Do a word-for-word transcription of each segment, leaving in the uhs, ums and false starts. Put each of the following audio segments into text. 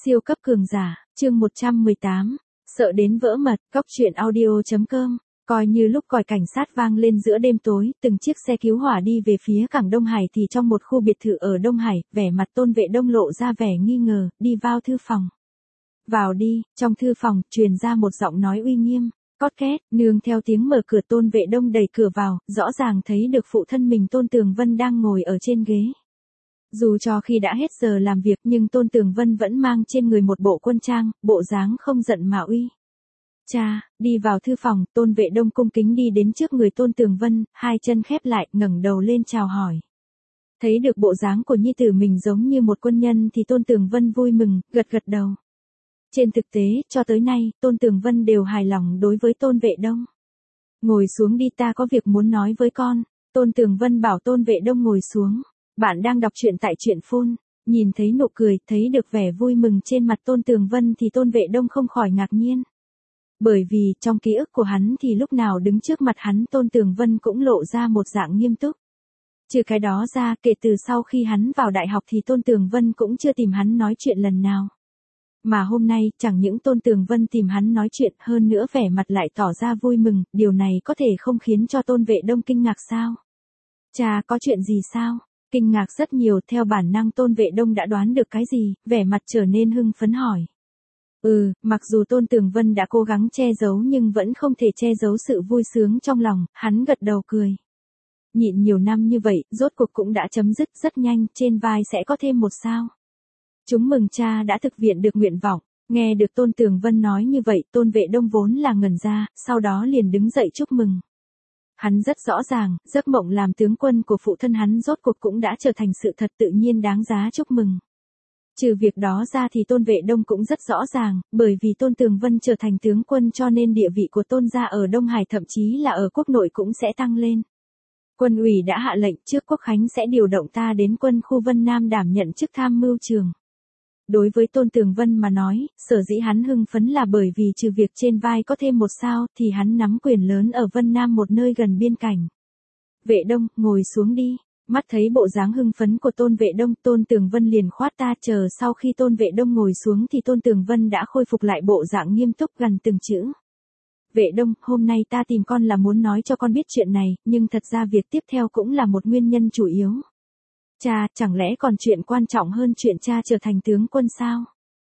Siêu cấp cường giả, chương một trăm mười tám, sợ đến vỡ mật, cóc truyện audio chấm com. Coi như lúc còi cảnh sát vang lên giữa đêm tối, từng chiếc xe cứu hỏa đi về phía cảng Đông Hải thì trong một khu biệt thự ở Đông Hải, vẻ mặt Tôn Vệ Đông lộ ra vẻ nghi ngờ, đi vào thư phòng. Vào đi, trong thư phòng, truyền ra một giọng nói uy nghiêm, cót két, nương theo tiếng mở cửa Tôn Vệ Đông đẩy cửa vào, rõ ràng thấy được phụ thân mình Tôn Tường Vân đang ngồi ở trên ghế. Dù cho khi đã hết giờ làm việc nhưng Tôn Tường Vân vẫn mang trên người một bộ quân trang, bộ dáng không giận mà uy. Cha, đi vào thư phòng, Tôn Vệ Đông cung kính đi đến trước người Tôn Tường Vân, hai chân khép lại, ngẩng đầu lên chào hỏi. Thấy được bộ dáng của nhi tử mình giống như một quân nhân thì Tôn Tường Vân vui mừng, gật gật đầu. Trên thực tế, cho tới nay, Tôn Tường Vân đều hài lòng đối với Tôn Vệ Đông. Ngồi xuống đi, ta có việc muốn nói với con. Tôn Tường Vân bảo Tôn Vệ Đông ngồi xuống. Bạn đang đọc truyện tại truyện phun. Nhìn thấy nụ cười, thấy được vẻ vui mừng trên mặt Tôn Tường Vân thì Tôn Vệ Đông không khỏi ngạc nhiên. Bởi vì, trong ký ức của hắn thì lúc nào đứng trước mặt hắn Tôn Tường Vân cũng lộ ra một dạng nghiêm túc. Trừ cái đó ra, kể từ sau khi hắn vào đại học thì Tôn Tường Vân cũng chưa tìm hắn nói chuyện lần nào. Mà hôm nay, chẳng những Tôn Tường Vân tìm hắn nói chuyện, hơn nữa vẻ mặt lại tỏ ra vui mừng, điều này có thể không khiến cho Tôn Vệ Đông kinh ngạc sao? Cha, có chuyện gì sao? Kinh ngạc rất nhiều, theo bản năng Tôn Vệ Đông đã đoán được cái gì, vẻ mặt trở nên hưng phấn hỏi. Ừ, mặc dù Tôn Tường Vân đã cố gắng che giấu nhưng vẫn không thể che giấu sự vui sướng trong lòng, hắn gật đầu cười. Nhịn nhiều năm như vậy, rốt cuộc cũng đã chấm dứt rất nhanh, trên vai sẽ có thêm một sao. Chúng mừng cha đã thực hiện được nguyện vọng. Nghe được Tôn Tường Vân nói như vậy, Tôn Vệ Đông vốn là ngẩn ra, sau đó liền đứng dậy chúc mừng. Hắn rất rõ ràng, giấc mộng làm tướng quân của phụ thân hắn rốt cuộc cũng đã trở thành sự thật tự nhiên đáng giá chúc mừng. Trừ việc đó ra thì Tôn Vệ Đông cũng rất rõ ràng, bởi vì Tôn Tường Vân trở thành tướng quân cho nên địa vị của Tôn gia ở Đông Hải thậm chí là ở quốc nội cũng sẽ tăng lên. Quân ủy đã hạ lệnh trước Quốc khánh sẽ điều động ta đến quân khu Vân Nam đảm nhận chức tham mưu trưởng. Đối với Tôn Tường Vân mà nói, sở dĩ hắn hưng phấn là bởi vì trừ việc trên vai có thêm một sao thì hắn nắm quyền lớn ở Vân Nam một nơi gần biên cảnh. Vệ Đông, ngồi xuống đi. Mắt thấy bộ dáng hưng phấn của Tôn Vệ Đông, Tôn Tường Vân liền khoát ta chờ sau khi Tôn Vệ Đông ngồi xuống thì Tôn Tường Vân đã khôi phục lại bộ dạng nghiêm túc gần từng chữ. Vệ Đông, hôm nay ta tìm con là muốn nói cho con biết chuyện này, nhưng thật ra việc tiếp theo cũng là một nguyên nhân chủ yếu. Cha, chẳng lẽ còn chuyện quan trọng hơn chuyện cha trở thành tướng quân sao?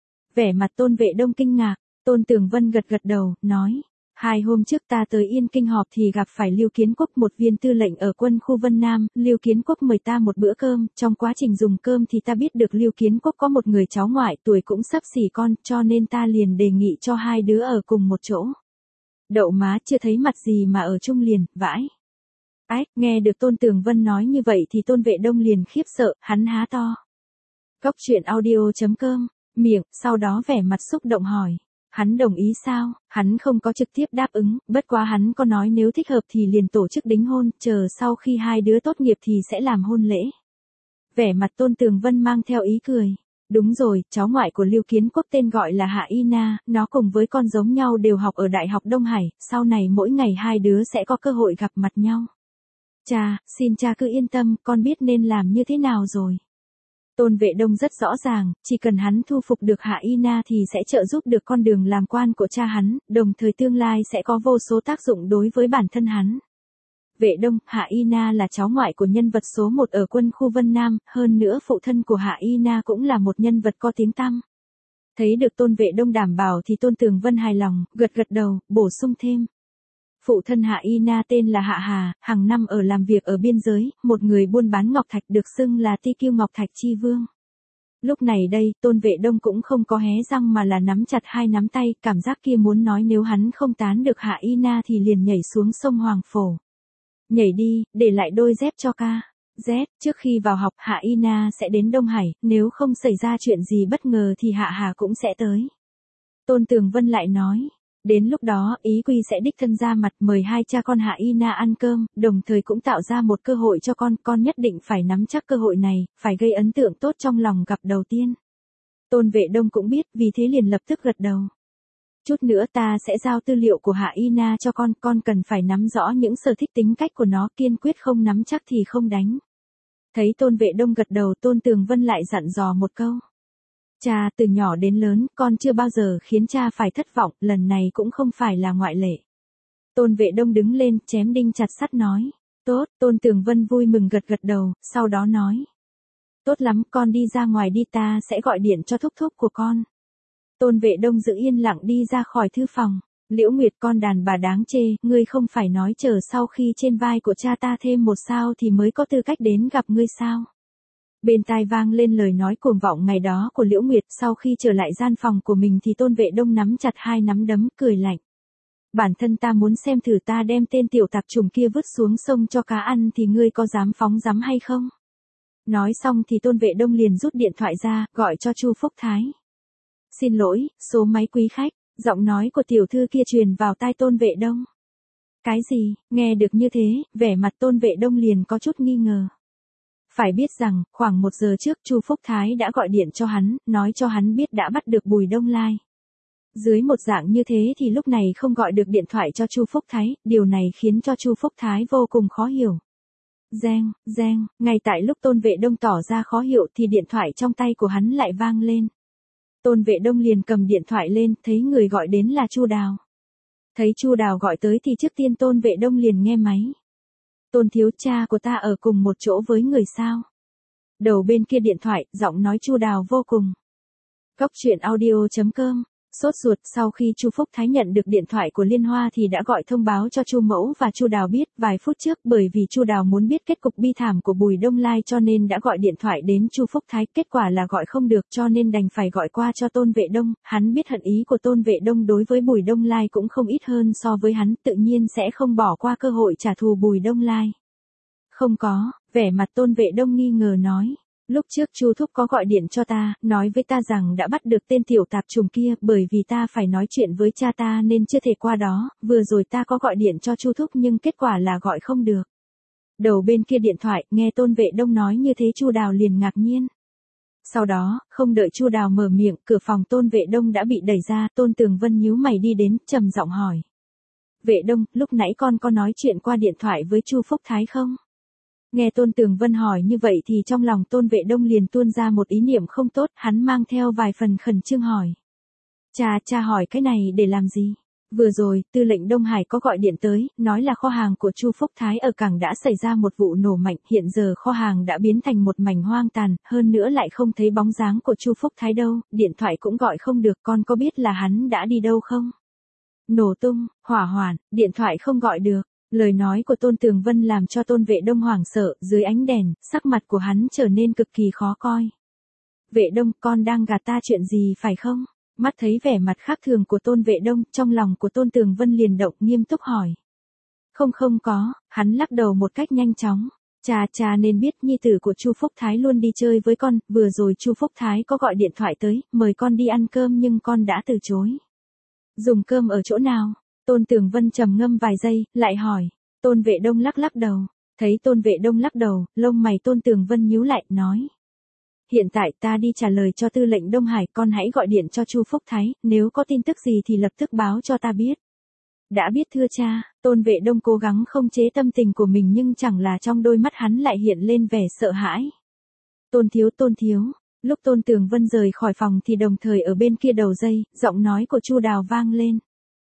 Vẻ mặt Tôn Vệ Đông kinh ngạc, Tôn Tường Vân gật gật đầu, nói. Hai hôm trước ta tới Yên Kinh họp thì gặp phải Lưu Kiến Quốc, một viên tư lệnh ở quân khu Vân Nam. Lưu Kiến Quốc mời ta một bữa cơm, trong quá trình dùng cơm thì ta biết được Lưu Kiến Quốc có một người cháu ngoại tuổi cũng sắp xỉ con, cho nên ta liền đề nghị cho hai đứa ở cùng một chỗ. Đậu má, chưa thấy mặt gì mà ở chung liền, vãi. Ách, nghe được Tôn Tường Vân nói như vậy thì Tôn Vệ Đông liền khiếp sợ, hắn há to. Cóc truyện audio chấm com, miệng, sau đó vẻ mặt xúc động hỏi. Hắn đồng ý sao? Hắn không có trực tiếp đáp ứng, bất quá hắn có nói nếu thích hợp thì liền tổ chức đính hôn, chờ sau khi hai đứa tốt nghiệp thì sẽ làm hôn lễ. Vẻ mặt Tôn Tường Vân mang theo ý cười. Đúng rồi, cháu ngoại của Lưu Kiến Quốc tên gọi là Hạ Y Na, nó cùng với con giống nhau đều học ở Đại học Đông Hải, sau này mỗi ngày hai đứa sẽ có cơ hội gặp mặt nhau. Cha, xin cha cứ yên tâm, con biết nên làm như thế nào rồi. Tôn Vệ Đông rất rõ ràng, chỉ cần hắn thu phục được Hạ Y Na thì sẽ trợ giúp được con đường làm quan của cha hắn, đồng thời tương lai sẽ có vô số tác dụng đối với bản thân hắn. Vệ Đông, Hạ Y Na là cháu ngoại của nhân vật số một ở quân khu Vân Nam, hơn nữa phụ thân của Hạ Y Na cũng là một nhân vật có tiếng tăm. Thấy được Tôn Vệ Đông đảm bảo thì Tôn Tường Vân hài lòng, gật gật đầu, bổ sung thêm. Phụ thân Hạ Y Na tên là Hạ Hà, hàng năm ở làm việc ở biên giới, một người buôn bán ngọc thạch được xưng là Ti Kiêu Ngọc Thạch Chi Vương. Lúc này đây, Tôn Vệ Đông cũng không có hé răng mà là nắm chặt hai nắm tay, cảm giác kia muốn nói nếu hắn không tán được Hạ Y Na thì liền nhảy xuống sông Hoàng Phổ. Nhảy đi, để lại đôi dép cho ca. Z, trước khi vào học Hạ Y Na sẽ đến Đông Hải, nếu không xảy ra chuyện gì bất ngờ thì Hạ Hà cũng sẽ tới. Tôn Tường Vân lại nói. Đến lúc đó, Ý Quy sẽ đích thân ra mặt mời hai cha con Hạ Y Na ăn cơm, đồng thời cũng tạo ra một cơ hội cho con, con nhất định phải nắm chắc cơ hội này, phải gây ấn tượng tốt trong lòng gặp đầu tiên. Tôn Vệ Đông cũng biết, vì thế liền lập tức gật đầu. Chút nữa ta sẽ giao tư liệu của Hạ Y Na cho con, con cần phải nắm rõ những sở thích tính cách của nó, kiên quyết không nắm chắc thì không đánh. Thấy Tôn Vệ Đông gật đầu, Tôn Tường Vân lại dặn dò một câu. Cha từ nhỏ đến lớn, con chưa bao giờ khiến cha phải thất vọng, lần này cũng không phải là ngoại lệ. Tôn Vệ Đông đứng lên, chém đinh chặt sắt nói. Tốt, Tôn Tường Vân vui mừng gật gật đầu, sau đó nói. Tốt lắm, con đi ra ngoài đi, ta sẽ gọi điện cho thúc thúc của con. Tôn Vệ Đông giữ yên lặng đi ra khỏi thư phòng. Liễu Nguyệt, con đàn bà đáng chê, ngươi không phải nói chờ sau khi trên vai của cha ta thêm một sao thì mới có tư cách đến gặp ngươi sao? Bên tai vang lên lời nói cuồng vọng ngày đó của Liễu Nguyệt, sau khi trở lại gian phòng của mình thì Tôn Vệ Đông nắm chặt hai nắm đấm, cười lạnh. Bản thân ta muốn xem thử ta đem tên tiểu tạp trùng kia vứt xuống sông cho cá ăn thì ngươi có dám phóng dám hay không? Nói xong thì Tôn Vệ Đông liền rút điện thoại ra, gọi cho Chu Phúc Thái. Xin lỗi, số máy quý khách. Giọng nói của tiểu thư kia truyền vào tai Tôn Vệ Đông. Cái gì? Nghe được như thế, vẻ mặt Tôn Vệ Đông liền có chút nghi ngờ. Phải biết rằng, khoảng một giờ trước Chu Phúc Thái đã gọi điện cho hắn, nói cho hắn biết đã bắt được Bùi Đông Lai. Dưới một dạng như thế thì lúc này không gọi được điện thoại cho Chu Phúc Thái, điều này khiến cho Chu Phúc Thái vô cùng khó hiểu. Reng, reng, ngay tại lúc Tôn Vệ Đông tỏ ra khó hiểu thì điện thoại trong tay của hắn lại vang lên. Tôn Vệ Đông liền cầm điện thoại lên, thấy người gọi đến là Chu Đào. Thấy Chu Đào gọi tới thì trước tiên Tôn Vệ Đông liền nghe máy. Tôn thiếu, cha của ta ở cùng một chỗ với người sao? Đầu bên kia điện thoại, giọng nói Chu Đào vô cùng. Cóc truyện audio chấm com. Sốt ruột, sau khi Chu Phúc Thái nhận được điện thoại của Liên Hoa thì đã gọi thông báo cho Chu Mẫu và Chu Đào biết vài phút trước, bởi vì Chu Đào muốn biết kết cục bi thảm của Bùi Đông Lai cho nên đã gọi điện thoại đến Chu Phúc Thái, kết quả là gọi không được cho nên đành phải gọi qua cho Tôn Vệ Đông, hắn biết hận ý của Tôn Vệ Đông đối với Bùi Đông Lai cũng không ít hơn so với hắn, tự nhiên sẽ không bỏ qua cơ hội trả thù Bùi Đông Lai. Không có, vẻ mặt Tôn Vệ Đông nghi ngờ nói. Lúc trước Chu Thúc có gọi điện cho ta, nói với ta rằng đã bắt được tên tiểu tạp trùng kia, bởi vì ta phải nói chuyện với cha ta nên chưa thể qua đó, vừa rồi ta có gọi điện cho Chu Thúc nhưng kết quả là gọi không được. Đầu bên kia điện thoại, nghe Tôn Vệ Đông nói như thế Chu Đào liền ngạc nhiên. Sau đó, không đợi Chu Đào mở miệng, cửa phòng Tôn Vệ Đông đã bị đẩy ra, Tôn Tường Vân nhíu mày đi đến, trầm giọng hỏi. Vệ Đông, lúc nãy con có nói chuyện qua điện thoại với Chu Phúc Thái không? Nghe Tôn Tường Vân hỏi như vậy thì trong lòng Tôn Vệ Đông liền tuôn ra một ý niệm không tốt, hắn mang theo vài phần khẩn trương hỏi. Cha, cha hỏi cái này để làm gì? Vừa rồi, tư lệnh Đông Hải có gọi điện tới, nói là kho hàng của Chu Phúc Thái ở cảng đã xảy ra một vụ nổ mạnh, hiện giờ kho hàng đã biến thành một mảnh hoang tàn, hơn nữa lại không thấy bóng dáng của Chu Phúc Thái đâu, điện thoại cũng gọi không được, con có biết là hắn đã đi đâu không? Nổ tung, hỏa hoạn, điện thoại không gọi được. Lời nói của Tôn Tường Vân làm cho Tôn Vệ Đông hoảng sợ, dưới ánh đèn, sắc mặt của hắn trở nên cực kỳ khó coi. Vệ Đông, con đang gạt ta chuyện gì phải không? Mắt thấy vẻ mặt khác thường của Tôn Vệ Đông, trong lòng của Tôn Tường Vân liền động, nghiêm túc hỏi. Không không có, hắn lắc đầu một cách nhanh chóng. Cha cha nên biết nhi tử của Chu Phúc Thái luôn đi chơi với con, vừa rồi Chu Phúc Thái có gọi điện thoại tới, mời con đi ăn cơm nhưng con đã từ chối. Dùng cơm ở chỗ nào? Tôn Tường Vân trầm ngâm vài giây, lại hỏi. Tôn Vệ Đông lắc lắc đầu. Thấy Tôn Vệ Đông lắc đầu, lông mày Tôn Tường Vân nhíu lại, nói. Hiện tại ta đi trả lời cho tư lệnh Đông Hải, con hãy gọi điện cho Chu Phúc Thái, nếu có tin tức gì thì lập tức báo cho ta biết. Đã biết thưa cha. Tôn Vệ Đông cố gắng không chế tâm tình của mình nhưng chẳng là trong đôi mắt hắn lại hiện lên vẻ sợ hãi. Tôn thiếu, Tôn thiếu. Lúc Tôn Tường Vân rời khỏi phòng thì đồng thời ở bên kia đầu dây, giọng nói của Chu Đào vang lên.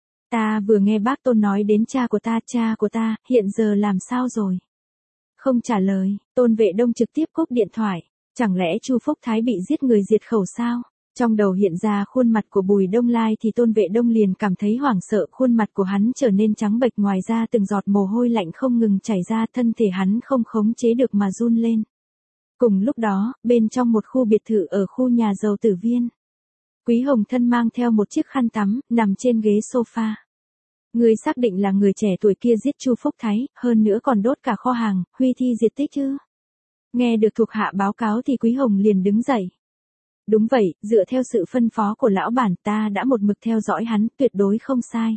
Ta vừa nghe bác Tôn nói đến cha của ta, cha của ta, hiện giờ làm sao rồi? Không trả lời, Tôn Vệ Đông trực tiếp cúp điện thoại. Chẳng lẽ Chu Phúc Thái bị giết người diệt khẩu sao? Trong đầu hiện ra khuôn mặt của Bùi Đông Lai thì Tôn Vệ Đông liền cảm thấy hoảng sợ, khuôn mặt của hắn trở nên trắng bệch, ngoài ra từng giọt mồ hôi lạnh không ngừng chảy ra, thân thể hắn không khống chế được mà run lên. Cùng lúc đó, bên trong một khu biệt thự ở khu nhà giàu Tử Viên, Quý Hồng Thân mang theo một chiếc khăn tắm, nằm trên ghế sofa. Người xác định là người trẻ tuổi kia giết Chu Phúc Thái, hơn nữa còn đốt cả kho hàng, huy thi diệt tích chứ? Nghe được thuộc hạ báo cáo thì Quý Hồng liền đứng dậy. Đúng vậy, dựa theo sự phân phó của lão bản ta đã một mực theo dõi hắn, tuyệt đối không sai.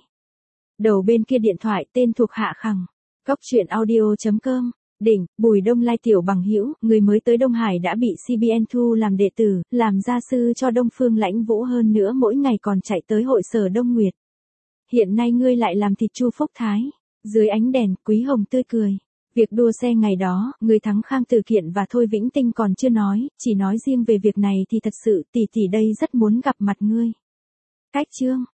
Đầu bên kia điện thoại tên thuộc hạ khẳng. Cóc truyện audio chấm com. Đỉnh, Bùi Đông Lai tiểu bằng hữu, người mới tới Đông Hải đã bị xê bê en thu làm đệ tử, làm gia sư cho Đông Phương Lãnh Vũ, hơn nữa mỗi ngày còn chạy tới hội sở Đông Nguyệt. Hiện nay ngươi lại làm thịt Chu Phúc Thái. Dưới ánh đèn, Quý Hồng tươi cười. Việc đua xe ngày đó, người thắng Khang Tử Kiện và Thôi Vĩnh Tinh còn chưa nói, chỉ nói riêng về việc này thì thật sự tỷ tỷ đây rất muốn gặp mặt ngươi. Cách chương